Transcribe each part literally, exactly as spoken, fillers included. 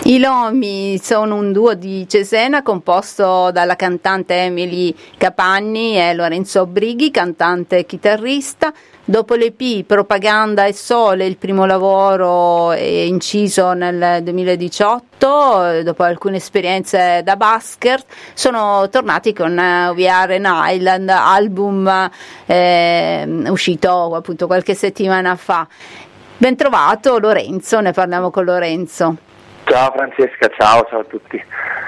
I Lomi sono un duo di Cesena composto dalla cantante Emily Capanni e Lorenzo Brighi, cantante e chitarrista. Dopo l'E P Propaganda e Sole, il primo lavoro è inciso nel duemiladiciotto, dopo alcune esperienze da busker, sono tornati con We Are an Island, album eh, uscito appunto qualche settimana fa. Ben trovato Lorenzo, ne parliamo con Lorenzo. Ciao Francesca, ciao, ciao a tutti.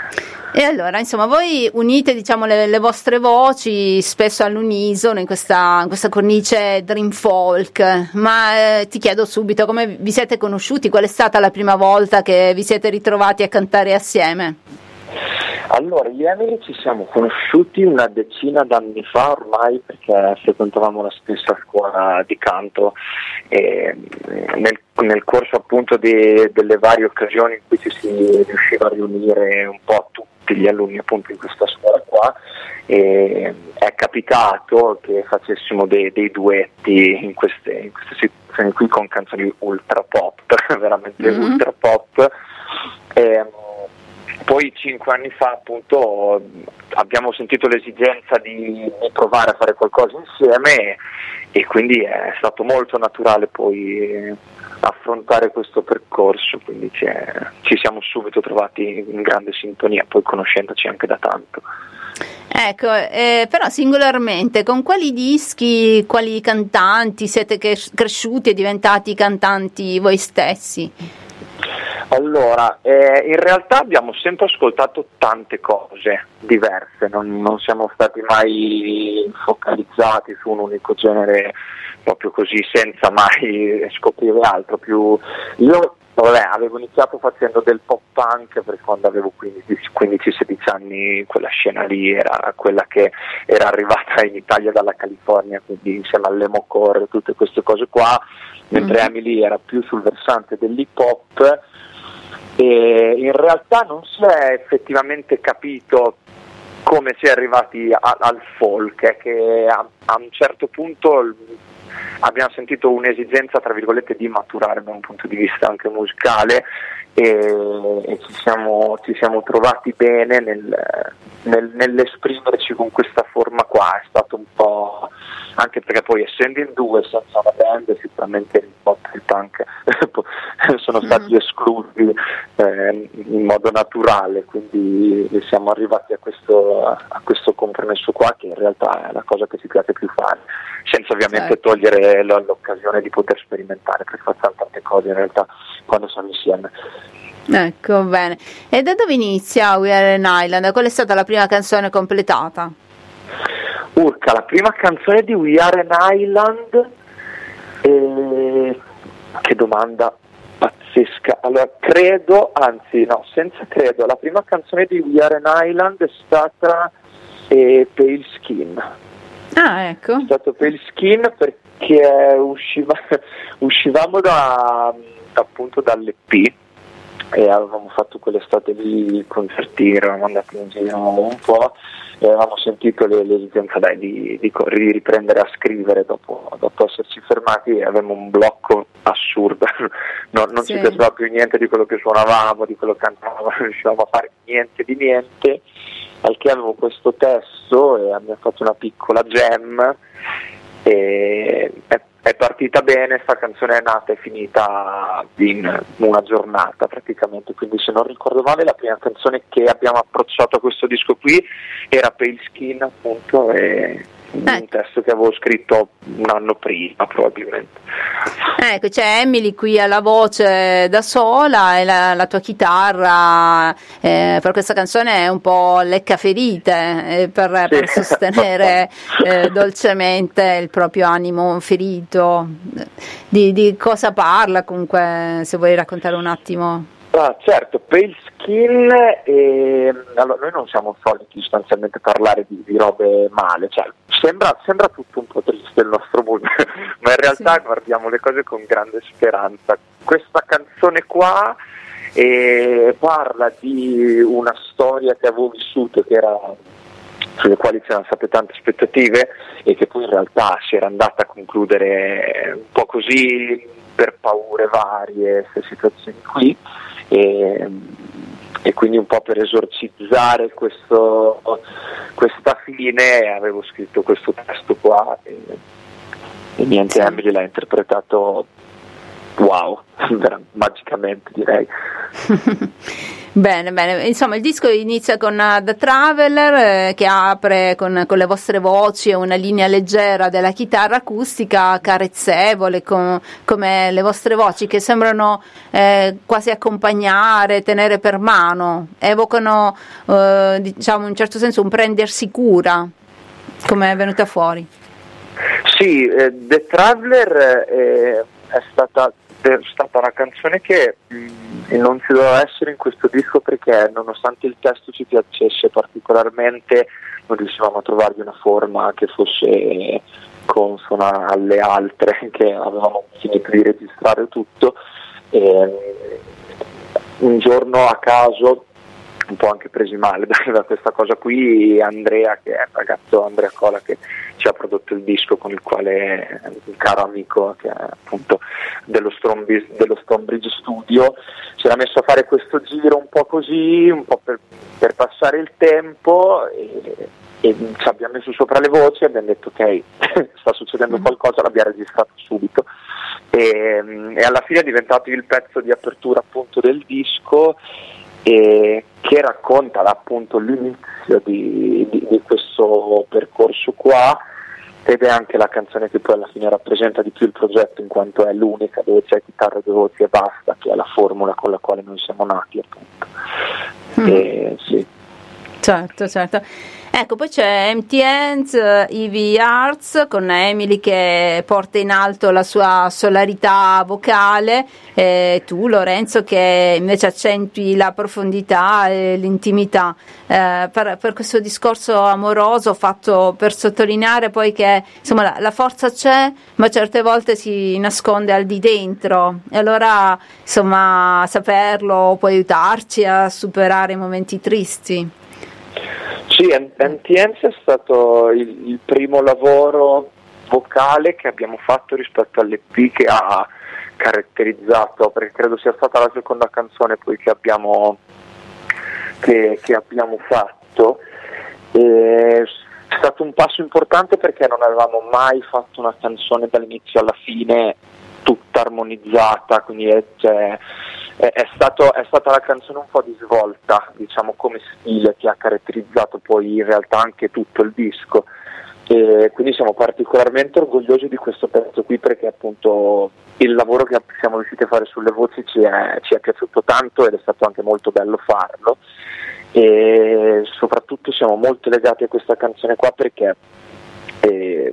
E allora, insomma, voi unite, diciamo, le, le vostre voci spesso all'unisono in questa, in questa cornice dream folk, ma eh, ti chiedo subito come vi siete conosciuti, qual è stata la prima volta che vi siete ritrovati a cantare assieme? Allora, io e Emily ci siamo conosciuti una decina d'anni fa ormai, perché frequentavamo la stessa scuola di canto e nel, nel corso appunto di, delle varie occasioni in cui ci si riusciva a riunire un po' tutti gli alunni appunto in questa scuola qua, e è capitato che facessimo dei, dei duetti in queste, in queste situazioni qui con canzoni ultra pop, veramente mm-hmm. ultra pop. E, poi cinque anni fa appunto abbiamo sentito l'esigenza di, di provare a fare qualcosa insieme e, e quindi è stato molto naturale poi affrontare questo percorso, quindi ci siamo subito trovati in grande sintonia, poi conoscendoci anche da tanto. Ecco, eh, però singolarmente con quali dischi, quali cantanti siete cresciuti e diventati cantanti voi stessi? Allora, eh, in realtà abbiamo sempre ascoltato tante cose diverse, non, non siamo stati mai focalizzati su un unico genere proprio così senza mai scoprire altro. Più io vabbè, avevo iniziato facendo del pop punk perché quando avevo quindici sedici anni quella scena lì era quella che era arrivata in Italia dalla California, quindi insieme all'emocore e tutte queste cose qua, mentre mm-hmm. Emily era più sul versante dell'hip hop. E in realtà non si è effettivamente capito come si è arrivati a, al folk, è che a, a un certo punto abbiamo sentito un'esigenza tra virgolette di maturare da un punto di vista anche musicale e, e ci, siamo, ci siamo trovati bene nel, nel, nell'esprimerci con questa forma qua. È stato un po', anche perché poi essendo in due senza una band sicuramente il pop e il punk sono stati esclusi eh, in modo naturale, quindi siamo arrivati a questo, a questo compromesso qua che in realtà è la cosa che ci piace più fare, senza ovviamente certo. togliere l'occasione di poter sperimentare, perché facciamo tante cose in realtà quando siamo insieme. Ecco, bene. E da dove inizia We Are an Island? Qual è stata la prima canzone completata? Urca, la prima canzone di We Are an Island, eh, che domanda pazzesca. Allora, credo, anzi no, senza credo, la prima canzone di We Are an Island è stata eh, Pale Skin. Ah, ecco. È stato Pale Skin perché usciva, uscivamo da, appunto dall'E P e avevamo fatto quell'estate lì concertini, eravamo andati in giro un po' e avevamo sentito le, l'esigenza dai, di, di, di riprendere a scrivere dopo, dopo esserci fermati, e avevamo un blocco assurdo, no, non sì. ci piaceva più niente di quello che suonavamo, di quello che cantavamo, non riuscivamo a fare niente di niente, al che avevo questo testo e abbiamo fatto una piccola jam e è, è partita bene. Sta canzone è nata e finita in una giornata praticamente, quindi se non ricordo male la prima canzone che abbiamo approcciato a questo disco qui era Pale Skin appunto, e un testo che avevo scritto un anno prima probabilmente. Ecco, c'è Emily qui alla voce da sola e la, la tua chitarra eh, per questa canzone è un po' leccaferite eh, per, sì. per sostenere eh, dolcemente il proprio animo ferito. Di, di cosa parla comunque, se vuoi raccontare un attimo? Ah, certo, Pale Skin, eh, allora noi non siamo soliti sostanzialmente parlare di, di robe male, cioè sembra, sembra tutto un po' triste il nostro mondo, ma in realtà sì. guardiamo le cose con grande speranza. Questa canzone qua eh, parla di una storia che avevo vissuto, che era sulle quali c'erano state tante aspettative e che poi in realtà si era andata a concludere un po' così per paure varie, queste situazioni qui. E e quindi un po' per esorcizzare questo, questa fine avevo scritto questo testo qua e, e niente, sì. Emily l'ha interpretato wow, magicamente direi. Bene, bene, insomma il disco inizia con uh, The Traveler eh, che apre con, con le vostre voci e una linea leggera della chitarra acustica carezzevole com, come le vostre voci che sembrano eh, quasi accompagnare, tenere per mano, evocano eh, diciamo in un certo senso un prendersi cura, come è venuta fuori. Sì, eh, The Traveler eh, è stata è stata una canzone che mh, non ci doveva essere in questo disco perché nonostante il testo ci piacesse particolarmente non riuscivamo a trovargli una forma che fosse consona alle altre che avevamo finito di registrare tutto e, un giorno a caso un po' anche presi male da, da questa cosa qui, Andrea, che è il ragazzo Andrea Cola che ci ha prodotto il disco, con il quale è un caro amico che è appunto dello, Stonebridge, dello Stonebridge Studio, si era messo a fare questo giro un po' così, un po' per, per passare il tempo e, e ci abbiamo messo sopra le voci e abbiamo detto ok, sta succedendo qualcosa, l'abbiamo registrato subito e, e alla fine è diventato il pezzo di apertura appunto del disco e che racconta appunto l'inizio di, di, di questo percorso qua ed è anche la canzone che poi alla fine rappresenta di più il progetto in quanto è l'unica dove c'è chitarra, due voci e basta, che è la formula con la quale noi siamo nati appunto. Mm. E, sì. Certo, certo. Ecco, poi c'è Empty Hands, Ivy Arts con Emily che porta in alto la sua solarità vocale, e tu Lorenzo che invece accentui la profondità e l'intimità. Eh, per, per questo discorso amoroso fatto per sottolineare poi che insomma la, la forza c'è, ma certe volte si nasconde al di dentro e allora insomma saperlo può aiutarci a superare i momenti tristi. Sì, Empty Hands è stato il, il primo lavoro vocale che abbiamo fatto rispetto all'E P che ha caratterizzato, perché credo sia stata la seconda canzone poi che abbiamo, che, che abbiamo fatto. E è stato un passo importante perché non avevamo mai fatto una canzone dall'inizio alla fine tutta armonizzata, quindi è, cioè, è, è, stato, è stata la canzone un po' di svolta, diciamo, come stile che ha caratterizzato poi in realtà anche tutto il disco e quindi siamo particolarmente orgogliosi di questo pezzo qui perché appunto il lavoro che siamo riusciti a fare sulle voci ci è, ci è piaciuto tanto ed è stato anche molto bello farlo e soprattutto siamo molto legati a questa canzone qua perché eh,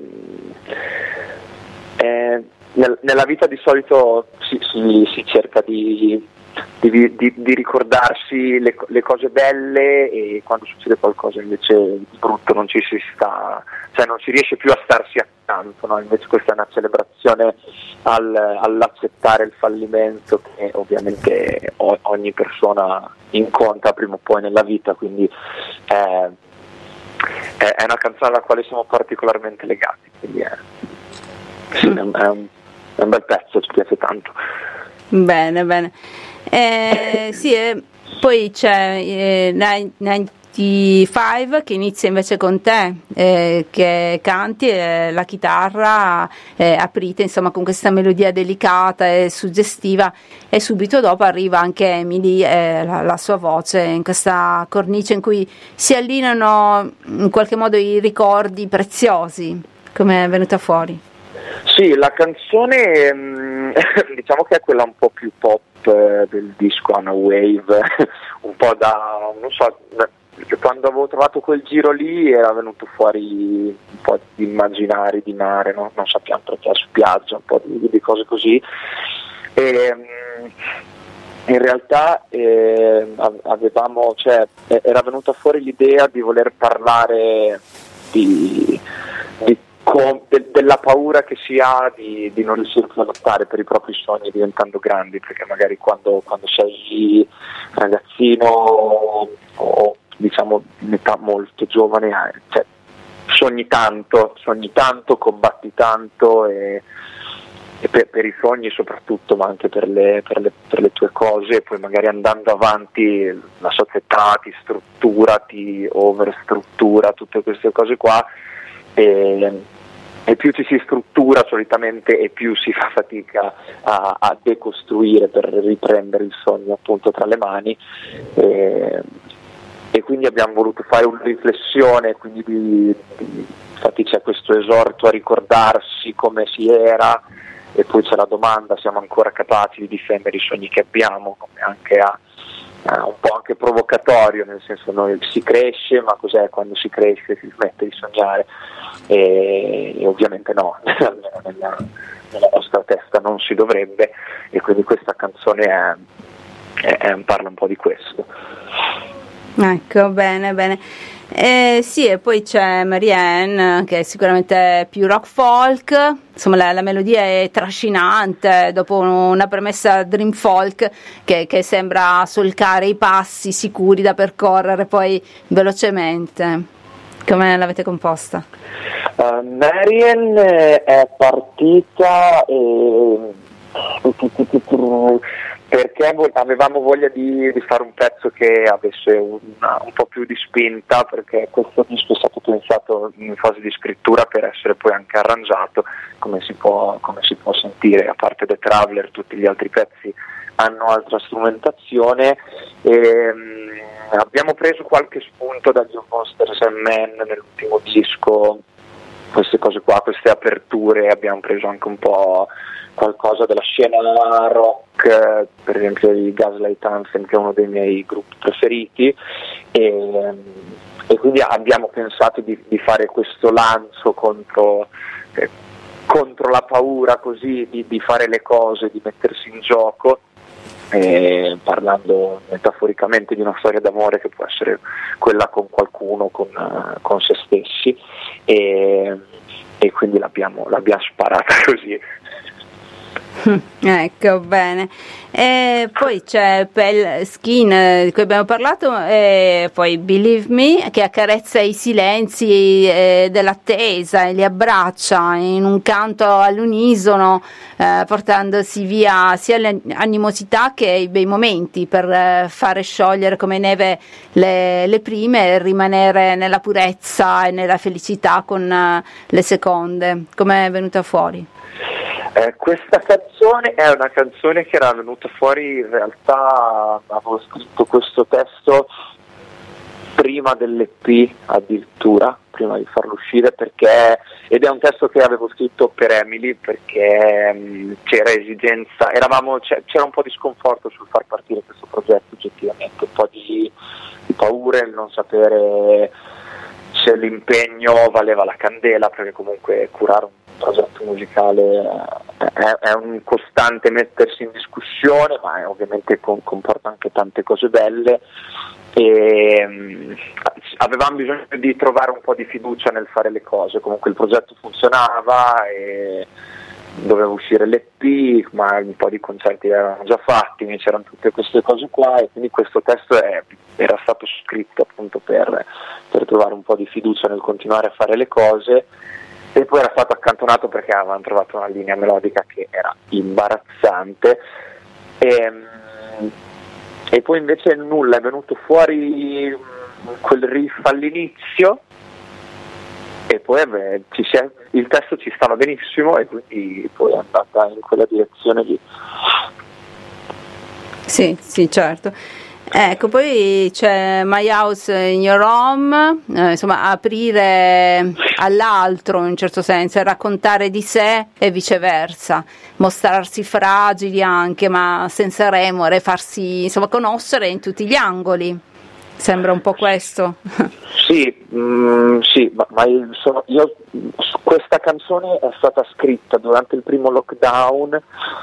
è, nella vita di solito si, si, si cerca di, di, di, di ricordarsi le, le cose belle e quando succede qualcosa invece di brutto non ci si sta, cioè non si riesce più a starsi accanto, no? Invece questa è una celebrazione al, all'accettare il fallimento che ovviamente ogni persona incontra prima o poi nella vita, quindi è, è una canzone alla quale siamo particolarmente legati, quindi è, sì, è, è un È un bel pezzo, ci piace tanto. Bene, bene. Eh, sì, eh, poi c'è eh, novantacinque che inizia invece con te, eh, che canti eh, la chitarra, eh, aprite insomma con questa melodia delicata e suggestiva e subito dopo arriva anche Emily e la, la sua voce in questa cornice in cui si allineano in qualche modo i ricordi preziosi, come è venuta fuori. Sì, la canzone mh, diciamo che è quella un po' più pop eh, del disco, una wave, un po' da, non so, quando avevo trovato quel giro lì era venuto fuori un po' di immaginari di mare, no? Non sappiamo perché, spiaggia, un po' di, di cose così. E, mh, in realtà eh, avevamo, cioè, era venuta fuori l'idea di voler parlare di, di Con, de, della paura che si ha di, di non riuscire a lottare per i propri sogni diventando grandi, perché magari quando, quando sei ragazzino o, o diciamo in età molto giovane cioè, sogni tanto, sogni tanto, combatti tanto e, e per, per i sogni soprattutto, ma anche per le, per, le, per le tue cose. Poi magari andando avanti la società ti struttura, ti overstruttura, tutte queste cose qua, e, e più ci si struttura solitamente e più si fa fatica a, a decostruire per riprendere il sogno appunto tra le mani, e, e quindi abbiamo voluto fare una riflessione, quindi di, di, infatti c'è questo esorto a ricordarsi come si era, e poi c'è la domanda: siamo ancora capaci di difendere i sogni che abbiamo, come anche a, a un po' anche provocatorio, nel senso, noi si cresce, ma cos'è quando si cresce? Si smette di sognare, e, e ovviamente no, almeno nella, nella nostra testa non si dovrebbe, e quindi questa canzone è, è, è, parla un po' di questo. Ecco, bene, bene. Eh, sì, e poi c'è Marianne, che è sicuramente più rock folk, insomma la, la melodia è trascinante dopo una premessa dream folk che, che sembra solcare i passi sicuri da percorrere poi velocemente. Come l'avete composta? Uh, Marianne è partita e... perché avevamo voglia di, di fare un pezzo che avesse una, un po' più di spinta, perché questo disco è stato pensato in fase di scrittura per essere poi anche arrangiato, come si può, come si può sentire. A parte The Traveler, tutti gli altri pezzi hanno altra strumentazione, e um, abbiamo preso qualche spunto dagli Monsters and Men nell'ultimo disco, queste cose qua, queste aperture. Abbiamo preso anche un po' qualcosa della scena rock, per esempio i Gaslight Anthem, che è uno dei miei gruppi preferiti, e, e quindi abbiamo pensato di, di fare questo lancio contro, eh, contro la paura, così di, di fare le cose, di mettersi in gioco, eh, parlando metaforicamente di una storia d'amore che può essere quella con qualcuno, con, uh, con se stessi, e, e quindi l'abbiamo, l'abbiamo sparata così. Ecco, bene. E poi c'è Pale Skin, di cui abbiamo parlato, e poi Believe Me, che accarezza i silenzi eh, dell'attesa e li abbraccia in un canto all'unisono, eh, portandosi via sia l'animosità che i bei momenti, per eh, fare sciogliere come neve le, le prime e rimanere nella purezza e nella felicità con eh, le seconde. Come è venuta fuori? Eh, questa canzone è una canzone che era venuta fuori, in realtà avevo scritto questo testo prima dell'E P, addirittura, prima di farlo uscire, perché, ed è un testo che avevo scritto per Emily, perché mh, c'era esigenza, eravamo, c'era un po' di sconforto sul far partire questo progetto, oggettivamente, un po' di, di paure, il non sapere se l'impegno valeva la candela, perché comunque curare un progetto musicale è, è un costante mettersi in discussione, ma è, ovviamente con, comporta anche tante cose belle, e mh, avevamo bisogno di trovare un po' di fiducia nel fare le cose. Comunque il progetto funzionava e doveva uscire l'E P, ma un po' di concerti erano già fatti, c'erano tutte queste cose qua, e quindi questo testo è, era stato scritto appunto per, per trovare un po' di fiducia nel continuare a fare le cose. E poi era stato accantonato perché avevano trovato una linea melodica che era imbarazzante, e, e poi invece nulla, è venuto fuori quel riff all'inizio, e poi beh, ci si è, il testo ci stava benissimo, e quindi poi è andata in quella direzione lì. Sì, sì, certo. Ecco, poi c'è My House in Your Home, eh, insomma aprire all'altro in un certo senso, raccontare di sé e viceversa, mostrarsi fragili anche, ma senza remore, farsi insomma conoscere in tutti gli angoli. Sembra un po' questo. Sì, mh, sì, ma, ma io, sono, io questa canzone è stata scritta durante il primo lockdown,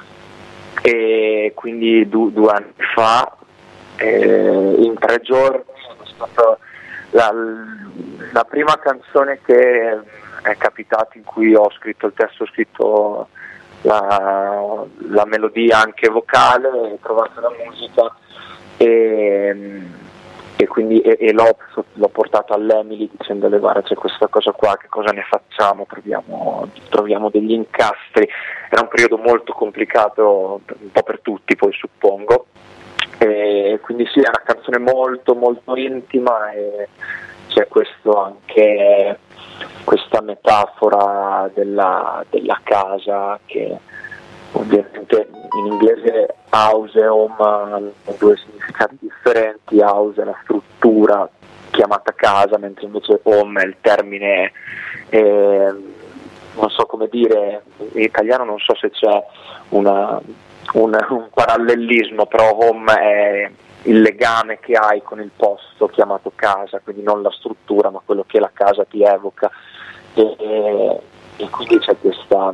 e quindi du, due anni fa. Eh, in tre giorni è stata la, la prima canzone che è capitata in cui ho scritto il testo, ho scritto la, la melodia anche vocale, ho trovato la musica, e, e quindi e, e l'ho, l'ho portato all'Emily dicendole guarda c'è questa cosa qua, che cosa ne facciamo, troviamo, troviamo degli incastri. Era un periodo molto complicato un po' per tutti poi suppongo, e quindi sì, è una canzone molto molto intima e c'è questo anche questa metafora della, della casa che ovviamente in inglese house e home hanno due significati differenti. House è la struttura chiamata casa, mentre invece home è il termine, eh, non so come dire, in italiano non so se c'è una, un, un parallelismo, però home è il legame che hai con il posto chiamato casa, quindi non la struttura ma quello che la casa ti evoca, e, e, e quindi c'è questa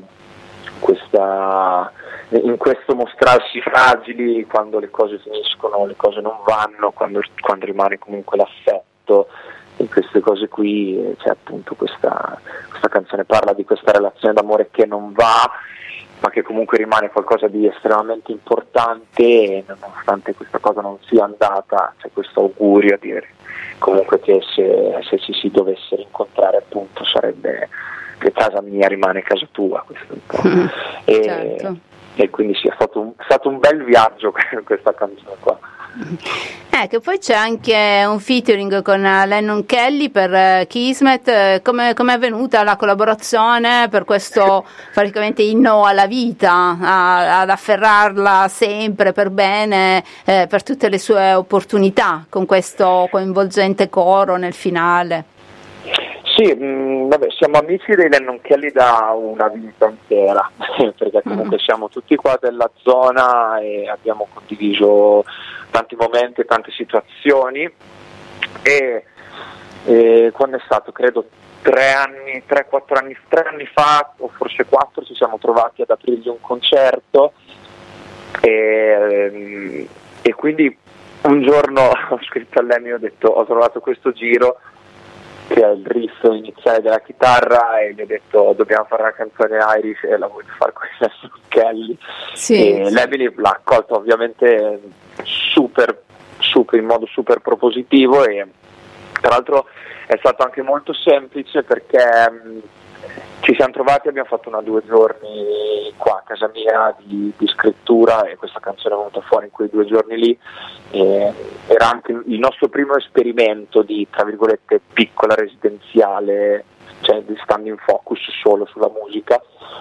questa in questo mostrarsi fragili quando le cose finiscono, le cose non vanno, quando, quando rimane comunque l'affetto, e queste cose qui, c'è appunto questa, questa canzone parla di questa relazione d'amore che non va ma che comunque rimane qualcosa di estremamente importante, e nonostante questa cosa non sia andata c'è questo augurio a dire comunque che se, se ci si dovesse rincontrare appunto sarebbe che casa mia rimane casa tua, questo un po'. Mm, e, certo. E quindi sì, è stato un, è stato un bel viaggio questa canzone qua. Eh, che poi c'è anche un featuring con Lennon Kelly per Kismet. Come è avvenuta la collaborazione per questo praticamente inno alla vita, a, ad afferrarla sempre per bene, eh, per tutte le sue opportunità, con questo coinvolgente coro nel finale? Sì, mh, vabbè, siamo amici dei Lennon Kelly da una vita intera, perché comunque mm. siamo tutti qua della zona e abbiamo condiviso tanti momenti e tante situazioni, e, e quando è stato, credo tre anni, tre, quattro anni, tre anni fa, o forse quattro, ci siamo trovati ad aprirgli un concerto, e, e quindi un giorno ho scritto a lei e ho detto ho trovato questo giro che è il riff iniziale della chitarra, e gli ho detto dobbiamo fare una canzone Irish e la voglio fare con Lennon Kelly, sì, e sì. L'Emily l'ha accolto ovviamente super, super in modo super propositivo, e tra l'altro è stato anche molto semplice perché mh, ci siamo trovati, abbiamo fatto una due giorni qua a casa mia di, di scrittura, e questa canzone è venuta fuori in quei due giorni lì. E era anche il nostro primo esperimento di, tra virgolette, piccola residenziale, cioè di stando in focus solo sulla musica,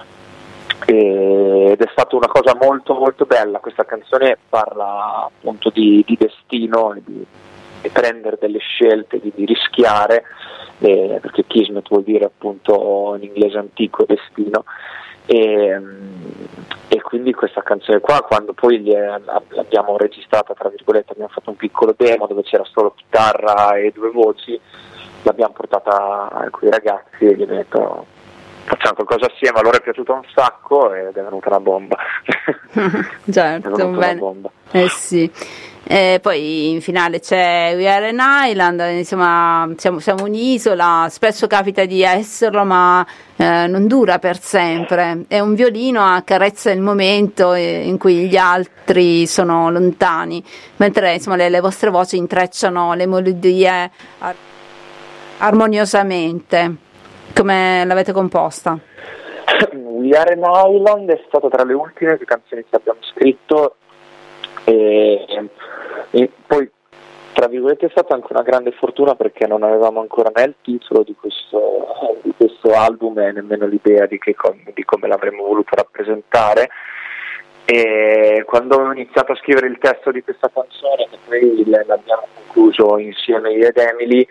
e, ed è stata una cosa molto molto bella. Questa canzone parla appunto di, di destino e di, di prendere delle scelte, di, di rischiare, eh, perché Kismet vuol dire appunto in inglese antico destino, e, e quindi questa canzone qua, quando poi l'abbiamo registrata, tra virgolette, abbiamo fatto un piccolo demo dove c'era solo chitarra e due voci, l'abbiamo portata a quei ragazzi e gli ho detto facciamo qualcosa assieme, a loro è piaciuta un sacco ed è venuta una bomba. Certo, è bene. Una bomba. Eh sì. E poi in finale c'è We Are an Island, insomma siamo, siamo un'isola, spesso capita di esserlo ma eh, non dura per sempre, è un violino accarezza il momento in cui gli altri sono lontani, mentre insomma le, le vostre voci intrecciano le melodie ar- armoniosamente. Come l'avete composta? We Are an Island è stata tra le ultime canzoni che abbiamo scritto, e, e poi tra virgolette è stata anche una grande fortuna perché non avevamo ancora né il titolo di questo, di questo album e nemmeno l'idea di, che, di come l'avremmo voluto rappresentare, e quando ho iniziato a scrivere il testo di questa canzone, che poi l'abbiamo concluso insieme io ed Emily,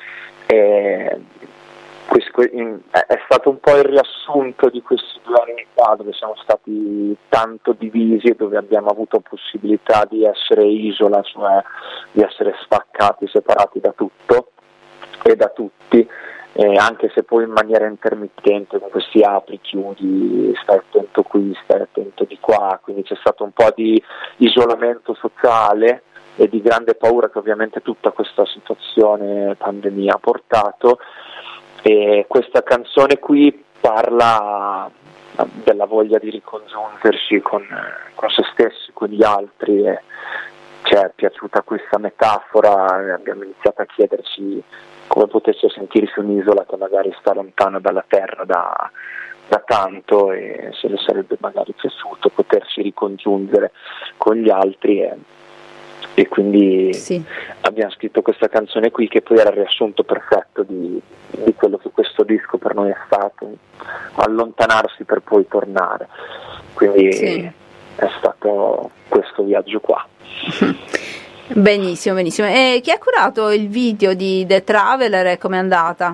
e questo è stato un po' il riassunto di questi due anni fa dove siamo stati tanto divisi e dove abbiamo avuto possibilità di essere isola, cioè di essere staccati, separati da tutto e da tutti, eh, anche se poi in maniera intermittente, con questi apri, chiudi, stai attento qui, stai attento di qua, quindi c'è stato un po' di isolamento sociale e di grande paura che ovviamente tutta questa situazione pandemia ha portato. E questa canzone qui parla della voglia di ricongiungersi con, con se stessi, con gli altri, e, ci è piaciuta questa metafora e abbiamo iniziato a chiederci come potesse sentirsi un'isola che magari sta lontana dalla terra da, da tanto, e se le sarebbe magari piaciuto potersi ricongiungere con gli altri, e, e quindi sì. abbiamo scritto questa canzone qui, che poi era il riassunto perfetto di, di quello che questo disco per noi è stato, allontanarsi per poi tornare, quindi sì. è stato questo viaggio qua. Benissimo, benissimo. E chi ha curato il video di The Traveler e com'è andata?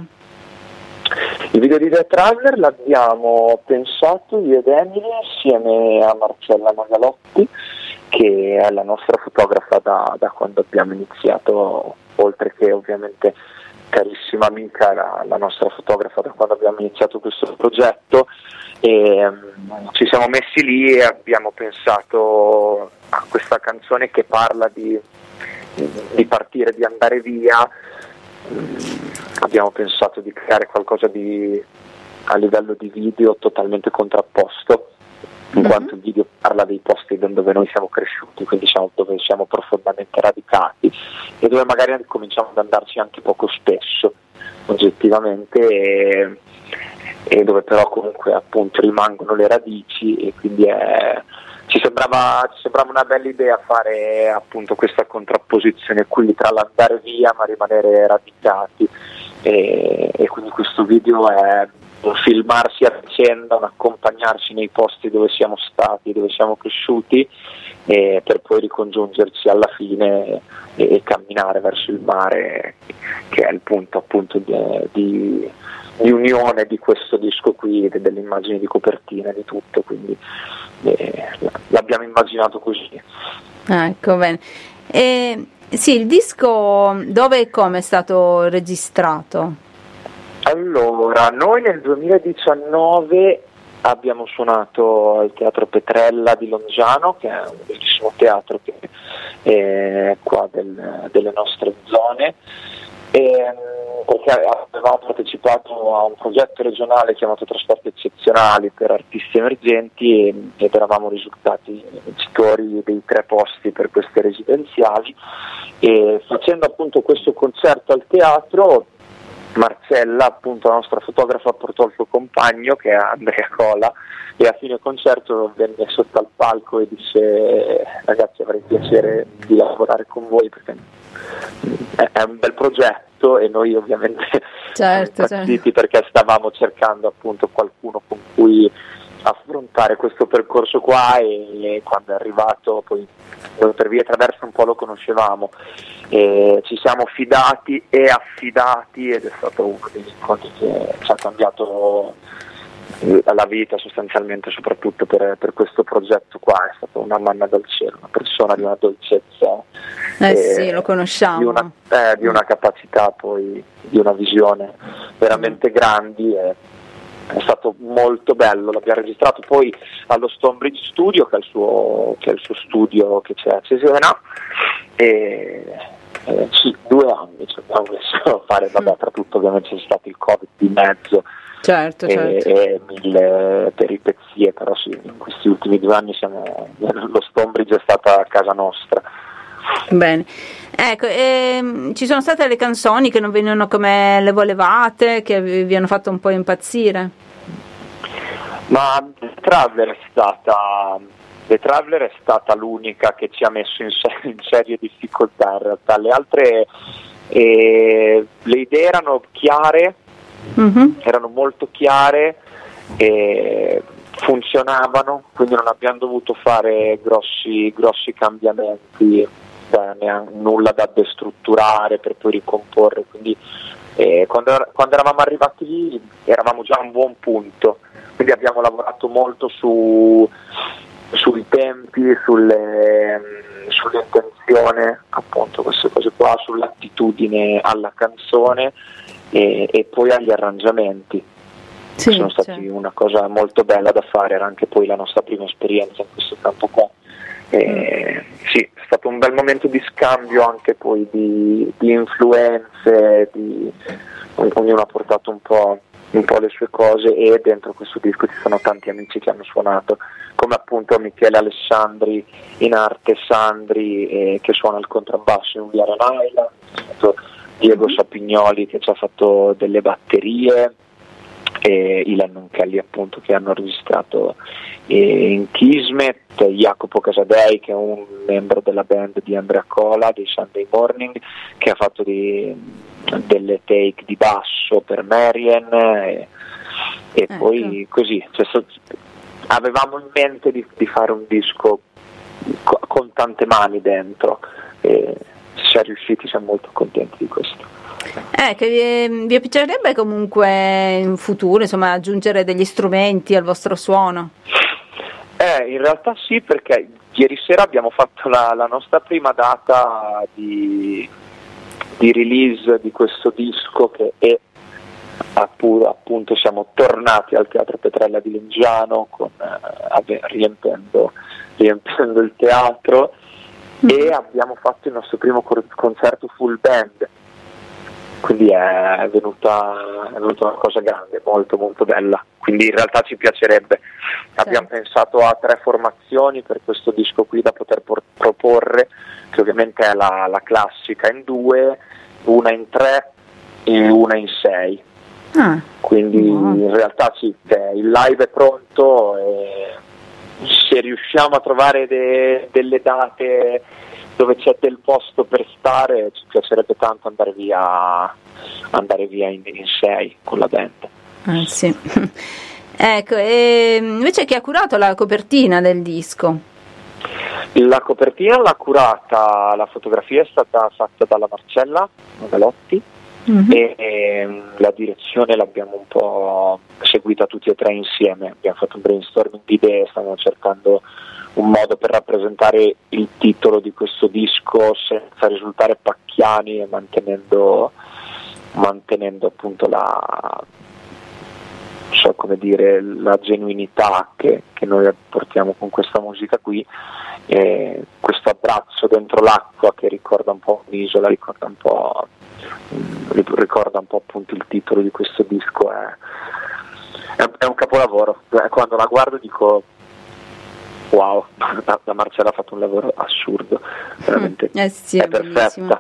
Il video di The Traveler l'abbiamo pensato io ed Emily assieme a Marcella Magalotti, che è la nostra fotografa da, da quando abbiamo iniziato, oltre che ovviamente carissima amica, la, la nostra fotografa da quando abbiamo iniziato questo progetto, e um, ci siamo messi lì e abbiamo pensato a questa canzone che parla di, di partire, di andare via. Um, abbiamo pensato di creare qualcosa di, a livello di video totalmente contrapposto, in mm-hmm. quanto il video parla dei posti dove noi siamo cresciuti, quindi diciamo dove siamo profondamente radicati e dove magari cominciamo ad andarci anche poco spesso oggettivamente, e, e dove però comunque appunto rimangono le radici, e quindi è, ci sembrava ci sembrava una bella idea fare appunto questa contrapposizione qui tra l'andare via ma rimanere radicati, e, e quindi questo video è un filmarsi a vicenda, un accompagnarci nei posti dove siamo stati, dove siamo cresciuti, e per poi ricongiungerci alla fine e, e camminare verso il mare, che è il punto appunto di, di, di unione di questo disco qui, delle immagini di copertina, di tutto, quindi eh, l'abbiamo immaginato così. Ah, ecco, bene. E, sì, il disco dove e come è stato registrato? Allora, noi nel duemiladiciannove abbiamo suonato al Teatro Petrella di Longiano, che è un bellissimo teatro che è qua del, delle nostre zone, e, perché avevamo partecipato a un progetto regionale chiamato Trasporti Eccezionali per artisti emergenti, e, ed eravamo risultati vincitori dei tre posti per queste residenziali, e facendo appunto questo concerto al teatro, Marcella, appunto la nostra fotografa, portò il suo compagno, che è Andrea Cola, e a fine concerto venne sotto al palco e disse: ragazzi, avrei piacere di lavorare con voi perché è un bel progetto, e noi ovviamente certo, siamo impazziti, certo. perché stavamo cercando appunto qualcuno con cui affrontare questo percorso qua, e quando è arrivato poi per via attraverso un po' lo conoscevamo, e ci siamo fidati e affidati, ed è stato uno degli incontri che ci ha cambiato la vita sostanzialmente, soprattutto per, per questo progetto qua. È stata una manna dal cielo, una persona di una dolcezza, eh sì, lo conosciamo, di una, eh, di una capacità, poi di una visione veramente grandi, e è stato molto bello. L'abbiamo registrato poi allo Stonebridge Studio, che è il suo, che è il suo studio che c'è a Cesena, e eh, sì, due anni ci abbiamo messo a fare, vabbè, tra tutto ovviamente c'è stato il Covid di mezzo, certo, e, certo. e mille peripezie, però sì, in questi ultimi due anni siamo, lo Stonebridge è stata casa nostra. Bene, ecco, ehm, ci sono state le canzoni che non venivano come le volevate, che vi hanno fatto un po' impazzire? Ma The Traveler è stata The Traveler è stata l'unica che ci ha messo in, ser- in serie difficoltà. In realtà le altre eh, le idee erano chiare, mm-hmm. erano molto chiare e funzionavano, quindi non abbiamo dovuto fare grossi grossi cambiamenti, Beh, nulla da destrutturare per poi ricomporre, quindi eh, quando, quando eravamo arrivati lì eravamo già a un buon punto, quindi abbiamo lavorato molto su, sui tempi, sulle, sull'intenzione, appunto queste cose qua, sull'attitudine alla canzone, e, e poi agli arrangiamenti. Sì, sono stati certo. una cosa molto bella da fare, era anche poi la nostra prima esperienza in questo campo qua. Eh, sì, è stato un bel momento di scambio anche poi di, di influenze, di, ognuno ha portato un po' un po' le sue cose, e dentro questo disco ci sono tanti amici che hanno suonato, come appunto Michele Alessandri in arte Sandri, eh, che suona il contrabbasso in We Are an Island, Diego Sapignoli che ci ha fatto delle batterie, e Ilan Kelly appunto che hanno registrato eh, in Kismet, Jacopo Casadei che è un membro della band di Andrea Cola dei Sunday Morning, che ha fatto di, delle take di basso per Marian, e, e ecco. Poi così cioè, so, avevamo in mente di, di fare un disco co- con tante mani dentro, e si è riusciti, siamo molto contenti di questo. Eh, che vi, vi piacerebbe comunque in futuro, insomma, aggiungere degli strumenti al vostro suono? Eh, in realtà sì, perché ieri sera abbiamo fatto la, la nostra prima data di, di release di questo disco, che è appunto, appunto siamo tornati al Teatro Petrella di Lengiano con, eh, riempendo, riempendo il teatro, mm. e abbiamo fatto il nostro primo cor- concerto full band. Quindi è venuta, è venuta una cosa grande, molto molto bella, quindi in realtà ci piacerebbe. Certo. Abbiamo pensato a tre formazioni per questo disco qui da poter por- proporre, che ovviamente è la, la classica in due, una in tre e una in sei. Ah. Quindi no. In realtà sì, il live è pronto, e se riusciamo a trovare de- delle date dove c'è del posto per stare, ci piacerebbe tanto andare via andare via in, in sei con la band. Ah, sì. Ecco, e invece chi ha curato la copertina del disco? La copertina l'ha curata, la fotografia è stata fatta dalla Marcella Galotti, mm-hmm. e, e la direzione l'abbiamo un po' seguita tutti e tre insieme, abbiamo fatto un brainstorming di idee, stiamo cercando un modo per rappresentare il titolo di questo disco senza risultare pacchiani e mantenendo, mantenendo appunto la, so come dire, la genuinità che, che noi portiamo con questa musica qui, e questo abbraccio dentro l'acqua che ricorda un po' un'isola, ricorda un po', ricorda un po' appunto il titolo di questo disco, è, è, è un capolavoro. Quando la guardo dico wow, la Marcella ha fatto un lavoro assurdo, veramente mm, eh sì, è, è perfetta.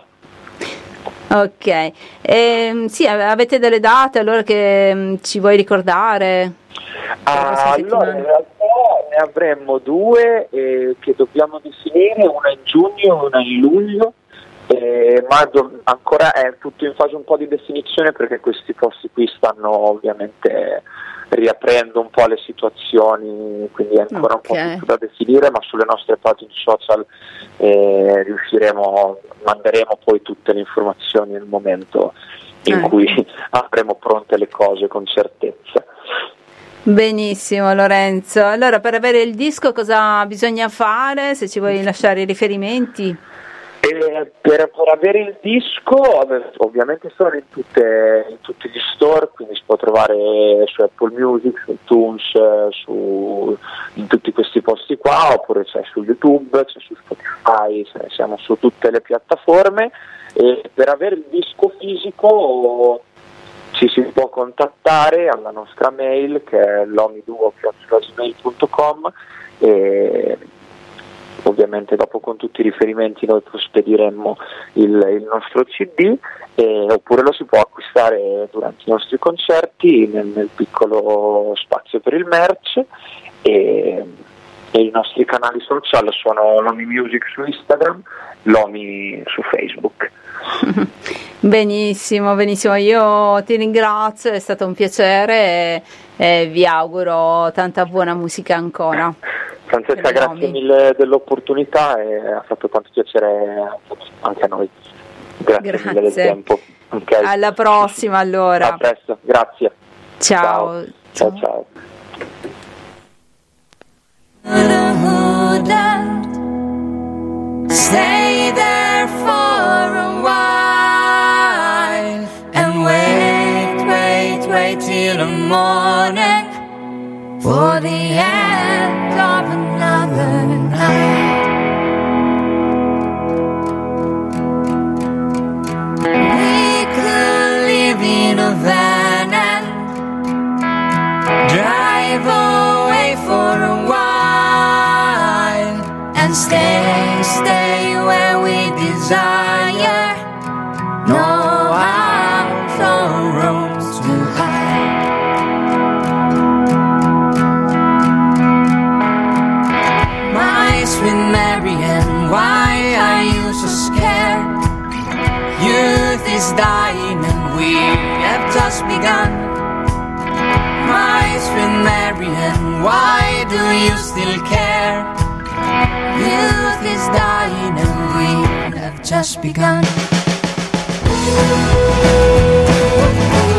Ok, e, sì, avete delle date allora che mh, ci vuoi ricordare? Ah, allora in realtà ne avremmo due eh, che dobbiamo definire, una in giugno e una in luglio, eh, ma do- ancora è tutto in fase un po' di definizione, perché questi posti qui stanno ovviamente riaprendo un po' le situazioni, quindi è ancora okay. un po' tutto da definire, ma sulle nostre pagine social eh, riusciremo, manderemo poi tutte le informazioni nel momento in eh. cui avremo pronte le cose con certezza. Benissimo Lorenzo, allora per avere il disco cosa bisogna fare, se ci vuoi lasciare i riferimenti? Eh, per, per avere il disco ovviamente sono in, tutte, in tutti gli store, quindi si può trovare su Apple Music, su iTunes, su, in tutti questi posti qua, oppure c'è su YouTube, c'è su Spotify, siamo su tutte le piattaforme. E per avere il disco fisico ci si può contattare alla nostra mail, che è lomiduo chiocciola gmail punto com, e ovviamente dopo con tutti i riferimenti noi spediremmo il, il nostro C D, eh, oppure lo si può acquistare durante i nostri concerti nel, nel piccolo spazio per il merch, e, e i nostri canali social sono Lomi Music su Instagram, Lomi su Facebook. Benissimo, benissimo, io ti ringrazio, è stato un piacere e, e vi auguro tanta buona musica ancora. Francesca, grazie mille dell'opportunità, e ha fatto tanto piacere anche a noi. Grazie, grazie. mille del tempo. Okay. Alla prossima allora. A presto, grazie. Ciao. Ciao, ciao. ciao. Stay there for a while and wait, wait, wait till the morning for the end of another night. We could live in a van and desire, no house or rooms to hide. My sweet Marian, why are you so scared? Youth is dying and we have just begun. My sweet Marian, why do you still care? Youth is dying and we have just begun.